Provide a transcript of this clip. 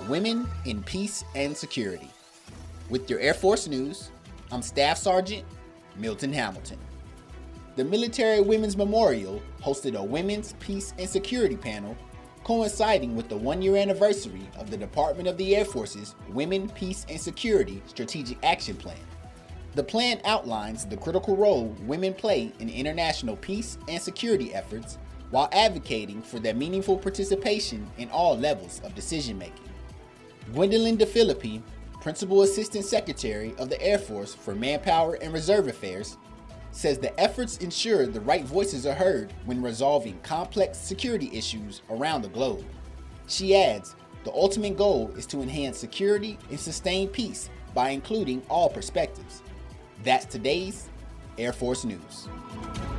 Women in Peace and Security. With your Air Force News, I'm Staff Sergeant Milton Hamilton. The Military Women's Memorial hosted a Women's Peace and Security panel coinciding with the one-year anniversary of the Department of the Air Force's Women, Peace and Security Strategic Action Plan. The plan outlines the critical role women play in international peace and security efforts while advocating for their meaningful participation in all levels of decision-making. Gwendolyn DeFilippi, Principal Assistant Secretary of the Air Force for Manpower and Reserve Affairs, says the efforts ensure the right voices are heard when resolving complex security issues around the globe. She adds, the ultimate goal is to enhance security and sustain peace by including all perspectives. That's today's Air Force News.